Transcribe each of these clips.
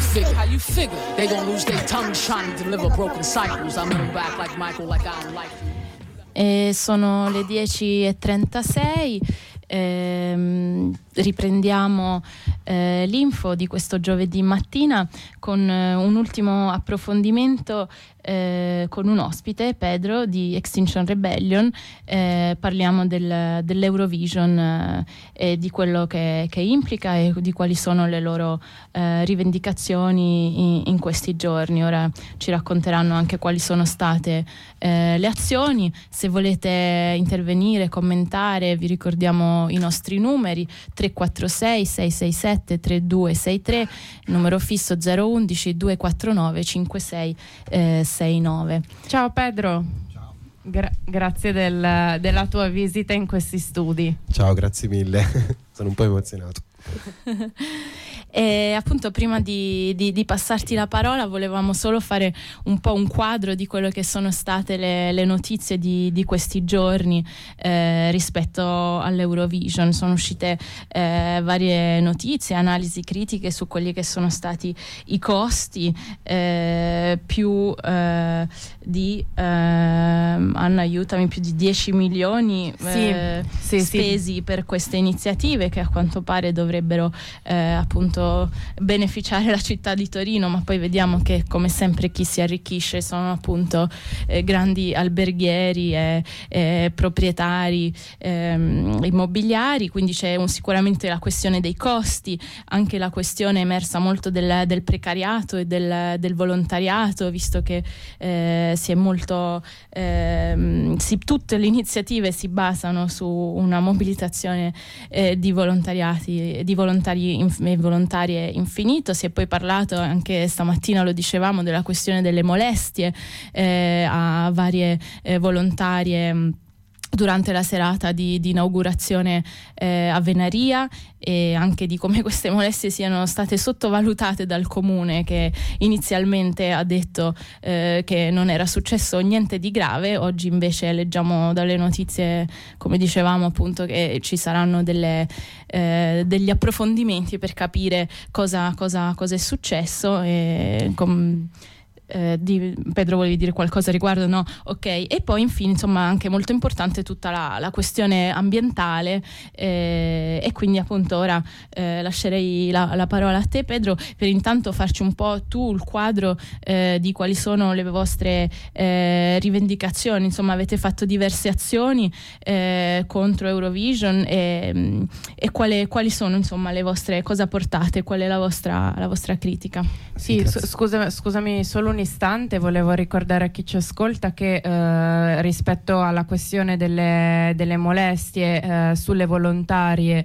figure? They gon' lose their tongues trying to deliver broken cycles. I'm in back like Michael, like I don't like you. E sono le 10:36. Riprendiamo l'info di questo giovedì mattina con un ultimo approfondimento con un ospite, Pedro di Extinction Rebellion. Parliamo dell'Eurovision e di quello che implica e di quali sono le loro rivendicazioni in questi giorni. Ora ci racconteranno anche quali sono state le azioni. Se volete intervenire, commentare, vi ricordiamo i nostri numeri: 346 667 3263, numero fisso 011 249 5669. Ciao Pedro. Ciao. Grazie della tua visita in questi studi. Ciao, grazie mille. Sono un po' emozionato. E appunto, prima di passarti la parola, volevamo solo fare un po' un quadro di quello che sono state le notizie di questi giorni rispetto all'Eurovision. Sono uscite varie notizie, analisi critiche su quelli che sono stati i costi, più di Anna, aiutami, più di 10 milioni spesi per queste iniziative, che a quanto pare dovrebbero appunto beneficiare la città di Torino, ma poi vediamo che, come sempre, chi si arricchisce sono appunto grandi alberghieri e proprietari immobiliari. Quindi c'è sicuramente la questione dei costi, anche la questione emersa molto del precariato e del volontariato, visto che si è molto tutte le iniziative si basano su una mobilitazione di volontari e volontarie infinito. Si è poi parlato anche stamattina, lo dicevamo, della questione delle molestie a varie volontarie durante la serata di inaugurazione a Venaria, e anche di come queste molestie siano state sottovalutate dal comune, che inizialmente ha detto che non era successo niente di grave. Oggi invece leggiamo dalle notizie, come dicevamo appunto, che ci saranno degli approfondimenti per capire cosa è successo. Pedro, volevi dire qualcosa a riguardo? No? Ok. E poi infine, insomma, anche molto importante tutta la questione ambientale, e quindi appunto ora lascerei la parola a te, Pedro, per intanto farci un po' tu il quadro di quali sono le vostre rivendicazioni. Insomma, avete fatto diverse azioni contro Eurovision, e quali sono, insomma, le vostre, cosa portate, qual è la vostra critica? Sì, scusami solo un istante, volevo ricordare a chi ci ascolta che rispetto alla questione delle molestie sulle volontarie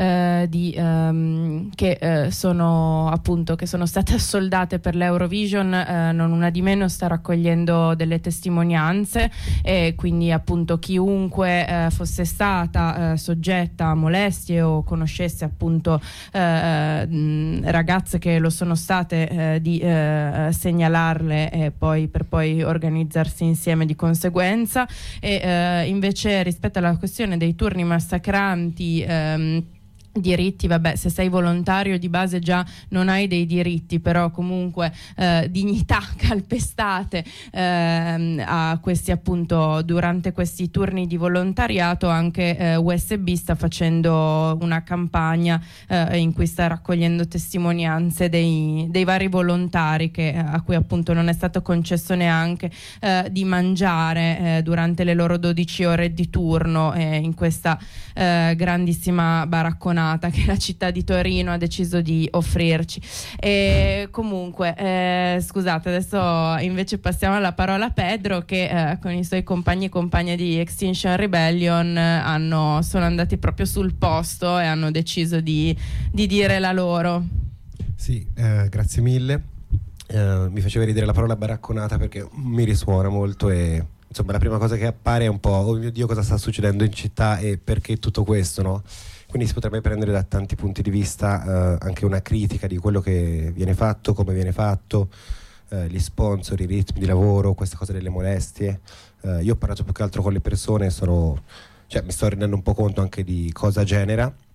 che sono state assoldate per l'Eurovision, non una di meno sta raccogliendo delle testimonianze, e quindi appunto chiunque fosse stata soggetta a molestie o conoscesse appunto ragazze che lo sono state, di segnalarle per poi organizzarsi insieme di conseguenza. E invece, rispetto alla questione dei turni massacranti, diritti, vabbè, se sei volontario di base già non hai dei diritti, però comunque dignità calpestate a questi, appunto, durante questi turni di volontariato. Anche USB sta facendo una campagna in cui sta raccogliendo testimonianze dei vari volontari a cui appunto non è stato concesso neanche di mangiare durante le loro 12 ore di turno in questa grandissima baracconata che la città di Torino ha deciso di offrirci. E comunque scusate, adesso invece passiamo alla parola a Pedro, che con i suoi compagni e compagne di Extinction Rebellion sono andati proprio sul posto e hanno deciso di dire la loro. Sì, grazie mille. Mi faceva ridere la parola baracconata perché mi risuona molto, e insomma la prima cosa che appare è un po': oh mio Dio, cosa sta succedendo in città e perché tutto questo, no? Quindi si potrebbe prendere da tanti punti di vista anche una critica di quello che viene fatto, come viene fatto, gli sponsor, i ritmi di lavoro, queste cose delle molestie. Io ho parlato più che altro con le persone, mi sto rendendo un po' conto anche di cosa genera.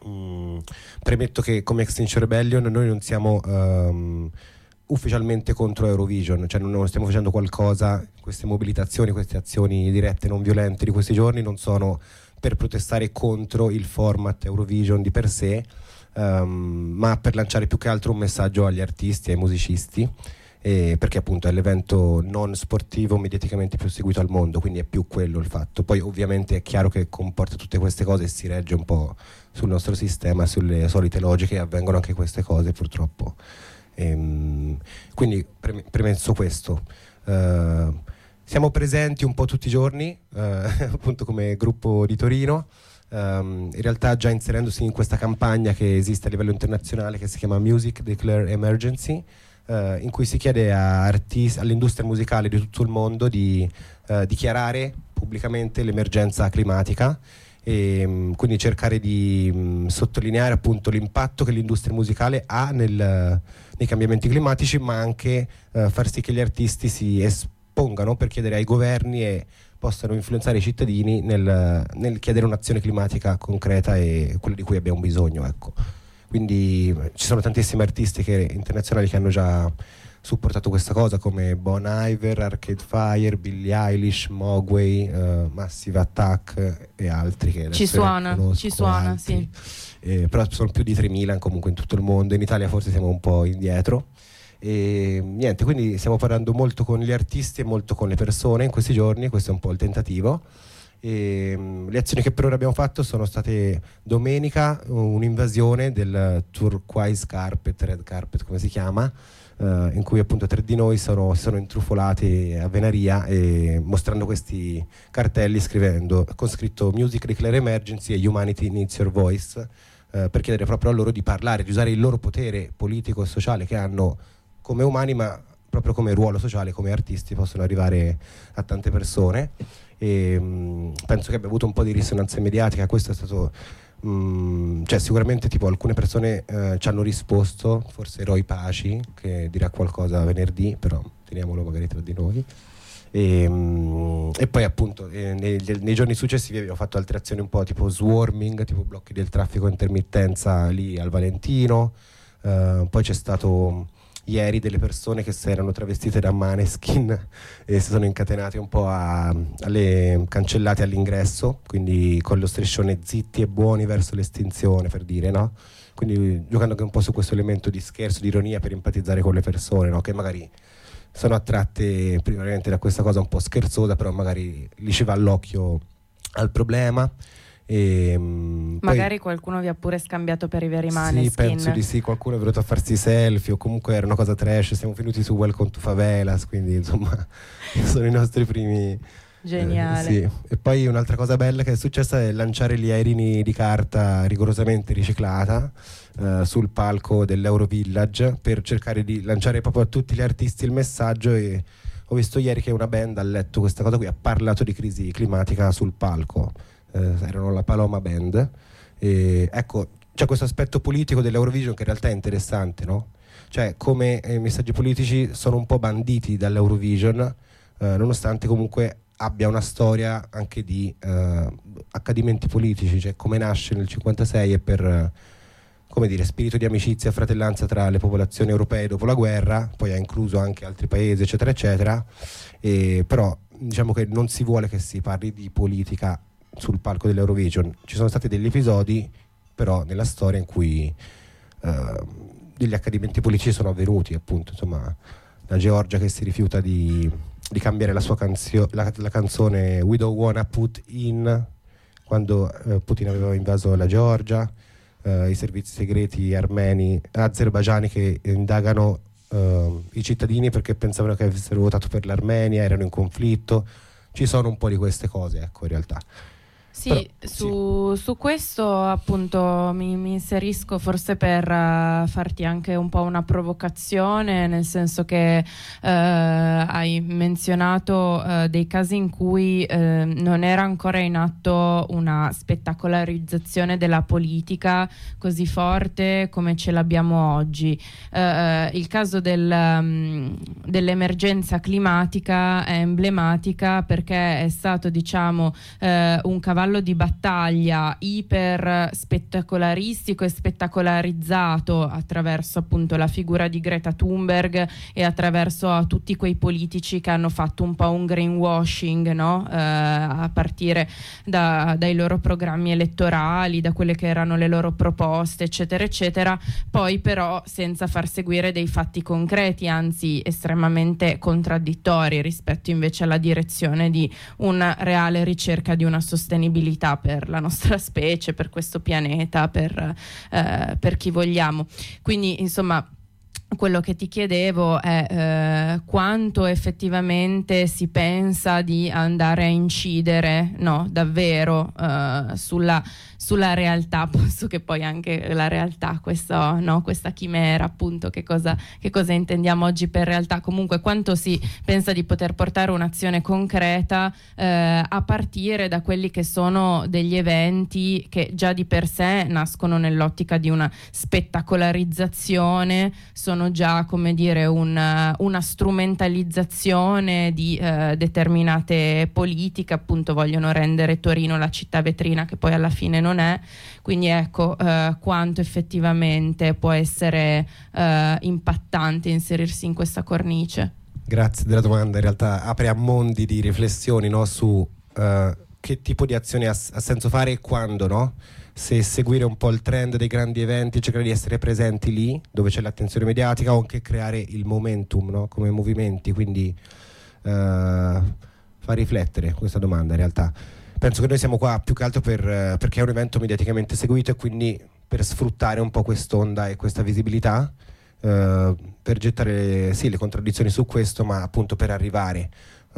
Premetto che come Extinction Rebellion noi non siamo ufficialmente contro Eurovision, cioè non stiamo facendo qualcosa, queste mobilitazioni, queste azioni dirette non violente di questi giorni non sono per protestare contro il format Eurovision di per sé, ma per lanciare più che altro un messaggio agli artisti e ai musicisti, perché appunto è l'evento non sportivo mediaticamente più seguito al mondo, quindi è più quello il fatto. Poi ovviamente è chiaro che comporta tutte queste cose e si regge un po' sul nostro sistema, sulle solite logiche, avvengono anche queste cose purtroppo. Quindi premesso questo, siamo presenti un po' tutti i giorni, appunto come gruppo di Torino, in realtà già inserendosi in questa campagna che esiste a livello internazionale che si chiama Music Declare Emergency, in cui si chiede all'industria musicale di tutto il mondo di dichiarare pubblicamente l'emergenza climatica e quindi cercare di sottolineare appunto l'impatto che l'industria musicale ha nei cambiamenti climatici, ma anche far sì che gli artisti si espongano per chiedere ai governi e possano influenzare i cittadini nel chiedere un'azione climatica concreta e quella di cui abbiamo bisogno, ecco. Quindi ci sono tantissimi artisti internazionali che hanno già supportato questa cosa, come Bon Iver, Arcade Fire, Billie Eilish, Mogwai, Massive Attack e altri che ci suona, sì. Però sono più di 3.000 comunque in tutto il mondo. In Italia forse siamo un po' indietro. E niente, quindi stiamo parlando molto con gli artisti e molto con le persone in questi giorni. Questo è un po' il tentativo. Le azioni che per ora abbiamo fatto sono state domenica un'invasione del Turquoise Carpet, Red Carpet come si chiama, in cui appunto 3 di noi si sono intrufolati a Venaria mostrando questi cartelli con scritto Music Declare Emergency e Humanity Needs Your Voice, per chiedere proprio a loro di parlare, di usare il loro potere politico e sociale che hanno come umani, ma proprio come ruolo sociale, come artisti possono arrivare a tante persone. E penso che abbia avuto un po' di risonanza mediatica. Questo è stato cioè sicuramente tipo alcune persone ci hanno risposto, forse Roy Paci che dirà qualcosa venerdì, però teniamolo magari tra di noi. E poi appunto nei giorni successivi abbiamo fatto altre azioni un po' tipo swarming, tipo blocchi del traffico a intermittenza lì al Valentino. Poi c'è stato ieri delle persone che si erano travestite da Maneskin e si sono incatenate un po' alle cancellate all'ingresso, quindi con lo striscione zitti e buoni verso l'estinzione, per dire, no? Quindi giocando anche un po' su questo elemento di scherzo, di ironia, per empatizzare con le persone, no? Che magari sono attratte primariamente da questa cosa un po' scherzosa, però magari gli ci va all'occhio al problema. Magari qualcuno vi ha pure scambiato per i veri Maneskin. Sì, penso di sì, qualcuno è venuto a farsi selfie o comunque era una cosa trash. Siamo venuti su Welcome to Favelas, quindi insomma sono i nostri primi. Geniale. Sì. E poi un'altra cosa bella che è successa è lanciare gli aerini di carta rigorosamente riciclata sul palco dell'Eurovillage, per cercare di lanciare proprio a tutti gli artisti il messaggio. E ho visto ieri che una band ha letto questa cosa qui, ha parlato di crisi climatica sul palco. Erano la Paloma Band, e ecco, c'è questo aspetto politico dell'Eurovision che in realtà è interessante, no? Cioè come i messaggi politici sono un po' banditi dall'Eurovision, nonostante comunque abbia una storia anche di accadimenti politici, cioè come nasce nel 56 e per come dire, spirito di amicizia e fratellanza tra le popolazioni europee dopo la guerra, poi ha incluso anche altri paesi eccetera eccetera, però diciamo che non si vuole che si parli di politica sul palco dell'Eurovision. Ci sono stati degli episodi però nella storia in cui degli accadimenti politici sono avvenuti, appunto, insomma, la Georgia che si rifiuta di cambiare la sua la canzone We Don't Wanna Put In quando Putin aveva invaso la Georgia, i servizi segreti azerbaigiani che indagano i cittadini perché pensavano che avessero votato per l'Armenia, erano in conflitto. Ci sono un po' di queste cose, ecco, in realtà. Sì, su questo appunto mi inserisco forse per farti anche un po' una provocazione, nel senso che hai menzionato dei casi in cui non era ancora in atto una spettacolarizzazione della politica così forte come ce l'abbiamo oggi. Il caso dell'emergenza climatica è emblematica perché è stato, diciamo, un cavallo cavallo di battaglia iper spettacolaristico e spettacolarizzato attraverso appunto la figura di Greta Thunberg e attraverso tutti quei politici che hanno fatto un po' un greenwashing, no? A partire dai loro programmi elettorali, da quelle che erano le loro proposte, eccetera eccetera, poi però senza far seguire dei fatti concreti, anzi estremamente contraddittori rispetto invece alla direzione di una reale ricerca di una sostenibilità per la nostra specie, per questo pianeta, per chi vogliamo. Quindi insomma quello che ti chiedevo è quanto effettivamente si pensa di andare a incidere, no, davvero sulla realtà, posto che poi anche la realtà, questa chimera appunto, che cosa intendiamo oggi per realtà, comunque quanto si pensa di poter portare un'azione concreta a partire da quelli che sono degli eventi che già di per sé nascono nell'ottica di una spettacolarizzazione, sono già, come dire, una strumentalizzazione di determinate politiche, appunto vogliono rendere Torino la città vetrina che poi alla fine non è, quindi ecco quanto effettivamente può essere impattante inserirsi in questa cornice. Grazie della domanda, in realtà apre a mondi di riflessioni, no, su che tipo di azioni ha senso fare e quando, no? Se seguire un po' il trend dei grandi eventi, cercare di essere presenti lì dove c'è l'attenzione mediatica, o anche creare il momentum, no? Come movimenti, quindi fa riflettere questa domanda in realtà. Penso che noi siamo qua più che altro perché è un evento mediaticamente seguito, e quindi per sfruttare un po' quest'onda e questa visibilità, per gettare le contraddizioni su questo, ma appunto per arrivare.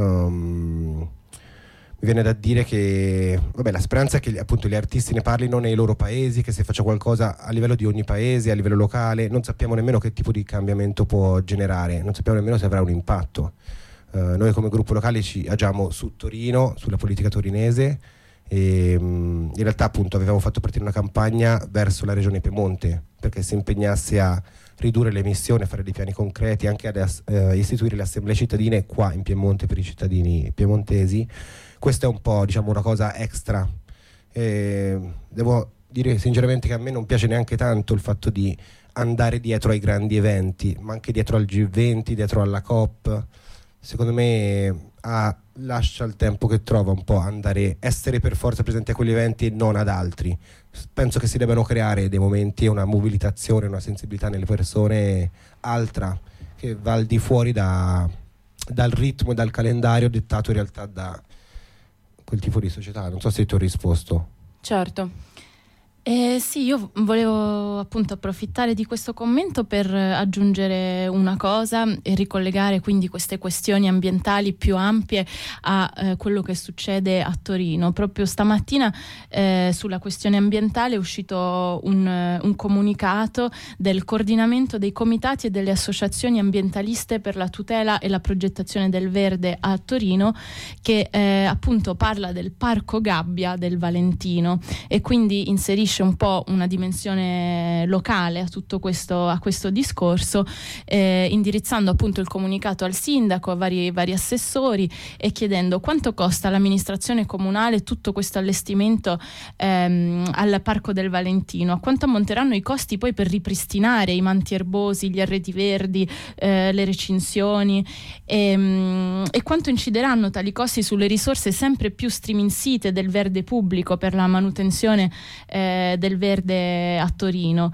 Mi viene da dire che la speranza è che appunto gli artisti ne parlino nei loro paesi, che si faccia qualcosa a livello di ogni paese, a livello locale. Non sappiamo nemmeno che tipo di cambiamento può generare, non sappiamo nemmeno se avrà un impatto. Noi come gruppo locale ci agiamo su Torino, sulla politica torinese, e in realtà appunto avevamo fatto partire una campagna verso la regione Piemonte perché si impegnasse a ridurre le emissioni, a fare dei piani concreti, anche ad istituire le assemblee cittadine qua in Piemonte per i cittadini piemontesi. Questa è un po', diciamo, una cosa extra. Devo dire sinceramente che a me non piace neanche tanto il fatto di andare dietro ai grandi eventi, ma anche dietro al G20, dietro alla COP. Secondo me lascia il tempo che trova un po' essere per forza presenti a quegli eventi e non ad altri. Penso che si debbano creare dei momenti e una mobilitazione, una sensibilità nelle persone altra, che va al di fuori dal ritmo e dal calendario dettato in realtà da quel tipo di società. Non so se ti ho risposto. Certo. Sì, io volevo appunto approfittare di questo commento per aggiungere una cosa e ricollegare quindi queste questioni ambientali più ampie a quello che succede a Torino. Proprio stamattina sulla questione ambientale è uscito un comunicato del coordinamento dei comitati e delle associazioni ambientaliste per la tutela e la progettazione del verde a Torino, che appunto parla del Parco Gabbia del Valentino, e quindi inserisce un po' una dimensione locale a tutto questo discorso, indirizzando appunto il comunicato al sindaco, a vari assessori, e chiedendo quanto costa l'amministrazione comunale tutto questo allestimento al Parco del Valentino, a quanto ammonteranno i costi poi per ripristinare i manti erbosi, gli arredi verdi, le recinzioni, e quanto incideranno tali costi sulle risorse sempre più striminzite del verde pubblico per la manutenzione del verde a Torino,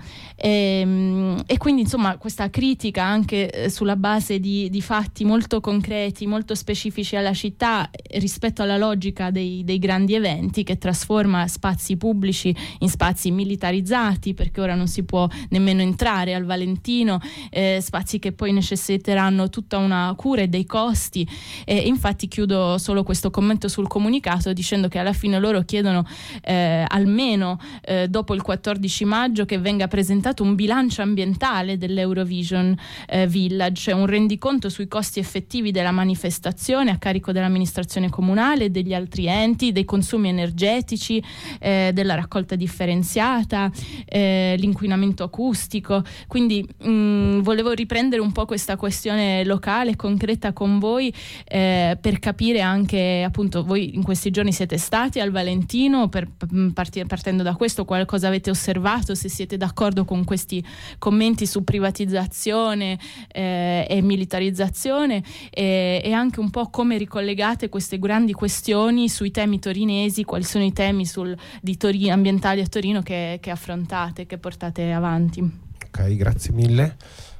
e quindi insomma questa critica anche sulla base di fatti molto concreti, molto specifici alla città rispetto alla logica dei grandi eventi, che trasforma spazi pubblici in spazi militarizzati, perché ora non si può nemmeno entrare al Valentino, spazi che poi necessiteranno tutta una cura e dei costi. Infatti chiudo solo questo commento sul comunicato dicendo che alla fine loro chiedono almeno dopo il 14 maggio che venga presentato un bilancio ambientale dell'Eurovision Village, cioè un rendiconto sui costi effettivi della manifestazione a carico dell'amministrazione comunale, degli altri enti, dei consumi energetici, della raccolta differenziata, l'inquinamento acustico. Quindi volevo riprendere un po' questa questione locale, concreta con voi, per capire anche, appunto, voi in questi giorni siete stati al Valentino, partendo da questo, qualcosa avete osservato, se siete d'accordo con questi commenti su privatizzazione e militarizzazione, e anche un po' come ricollegate queste grandi questioni sui temi torinesi, quali sono i temi ambientali a Torino che affrontate, che portate avanti. Ok, grazie mille.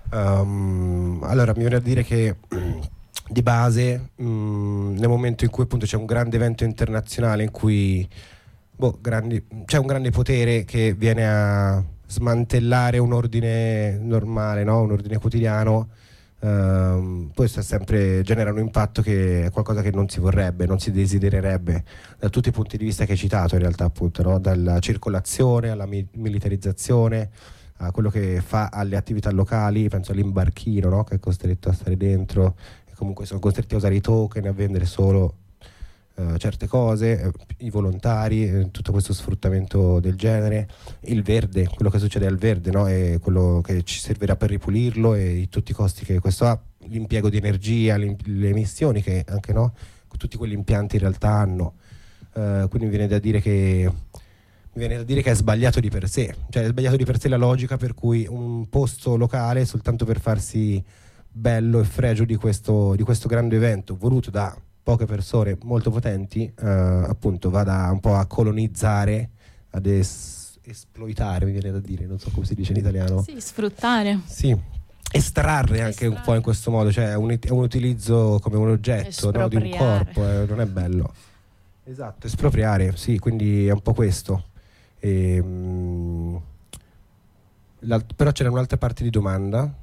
Allora, mi viene a dire che di base, nel momento in cui appunto c'è un grande evento internazionale in cui c'è un grande potere che viene a smantellare un ordine normale, no? Un ordine quotidiano, questo sempre genera un impatto che è qualcosa che non si vorrebbe, non si desidererebbe, da tutti i punti di vista che hai citato in realtà, appunto, no? Dalla circolazione alla militarizzazione, a quello che fa alle attività locali, penso all'imbarchino, no? Che è costretto a stare dentro, e comunque sono costretti a usare i token, a vendere solo certe cose, i volontari, tutto questo sfruttamento del genere, il verde, quello che succede al verde, no? E quello che ci servirà per ripulirlo e tutti i costi che questo ha, l'impiego di energia, le emissioni che anche, no? Tutti quegli impianti in realtà hanno, quindi mi viene da dire che è sbagliato di per sé, cioè è sbagliato di per sé la logica per cui un posto locale, soltanto per farsi bello e fregio di questo grande evento voluto da poche persone molto potenti, appunto vada un po' a colonizzare, ad esploitare, mi viene da dire, non so come si dice in italiano. Sì, sfruttare. Sì, estrarre anche un po' in questo modo, cioè è un utilizzo come un oggetto, no, di un corpo, non è bello. Esatto, espropriare, sì, quindi è un po' questo. Però c'era un'altra parte di domanda.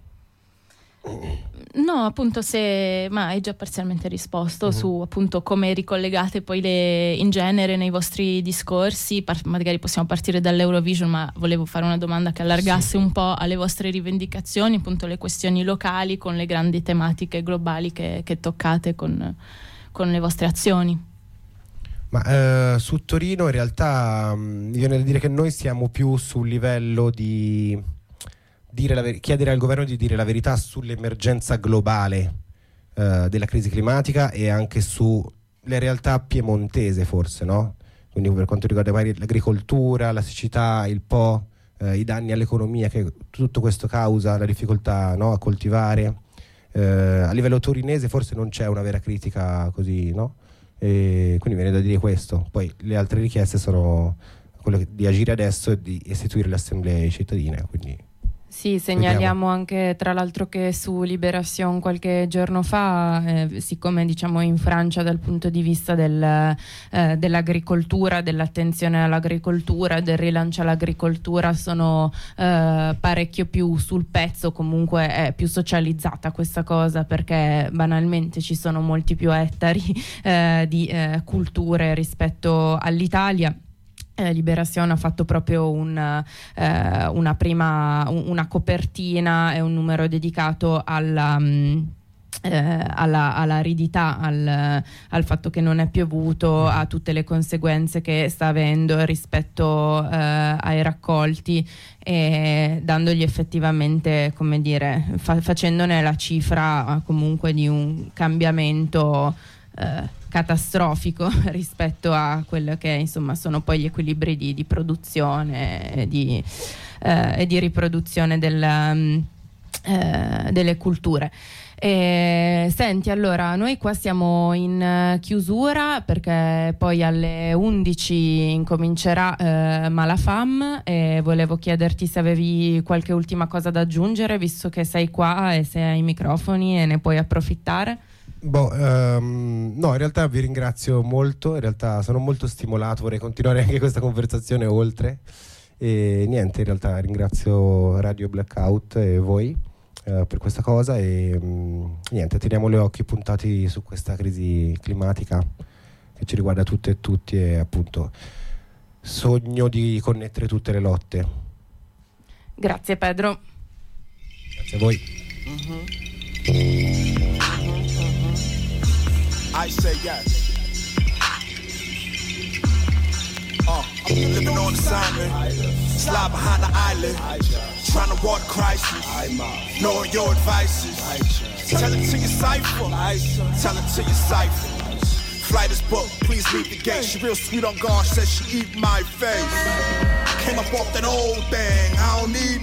No, appunto, ma hai già parzialmente risposto su appunto come ricollegate poi in genere nei vostri discorsi, magari possiamo partire dall'Eurovision, ma volevo fare una domanda che allargasse un po' alle vostre rivendicazioni, appunto le questioni locali con le grandi tematiche globali che toccate con le vostre azioni. Ma su Torino in realtà mi viene da dire che noi siamo più sul livello di chiedere al governo di dire la verità sull'emergenza globale della crisi climatica e anche sulle realtà piemontese, forse, no? Quindi per quanto riguarda magari l'agricoltura, la siccità, il Po, i danni all'economia che tutto questo causa, la difficoltà, no, a coltivare. A livello torinese forse non c'è una vera critica così, no? E quindi viene da dire questo. Poi le altre richieste sono quelle di agire adesso e di istituire le assemblee cittadine, quindi sì, segnaliamo anche tra l'altro che su Libération qualche giorno fa, siccome diciamo in Francia dal punto di vista dell'agricoltura, dell'attenzione all'agricoltura, del rilancio all'agricoltura sono parecchio più sul pezzo, comunque è più socializzata questa cosa perché banalmente ci sono molti più ettari di culture rispetto all'Italia. Libération ha fatto proprio una copertina e un numero dedicato alla aridità, al fatto che non è piovuto, a tutte le conseguenze che sta avendo rispetto ai raccolti, e dandogli effettivamente, come dire, facendone la cifra comunque di un cambiamento catastrofico rispetto a quello che insomma sono poi gli equilibri di produzione e di riproduzione delle culture. Senti, allora noi qua siamo in chiusura perché poi alle 11 incomincerà Malafam, e volevo chiederti se avevi qualche ultima cosa da aggiungere, visto che sei qua e sei ai microfoni e ne puoi approfittare. No, in realtà vi ringrazio molto, in realtà sono molto stimolato, vorrei continuare anche questa conversazione oltre, e niente, in realtà ringrazio Radio Blackout e voi per questa cosa, e niente, teniamo gli occhi puntati su questa crisi climatica che ci riguarda tutte e tutti, e appunto sogno di connettere tutte le lotte. Grazie Pedro. Grazie a voi. I say yes. I'm living on assignment. Slide behind the island. Trying to walk crisis. Knowing your advices. Tell it to your cipher. Tell it to your cipher. Flight is booked, please leave the gate. She real sweet on guard, says she eat my face. Came up off that old thing, I don't need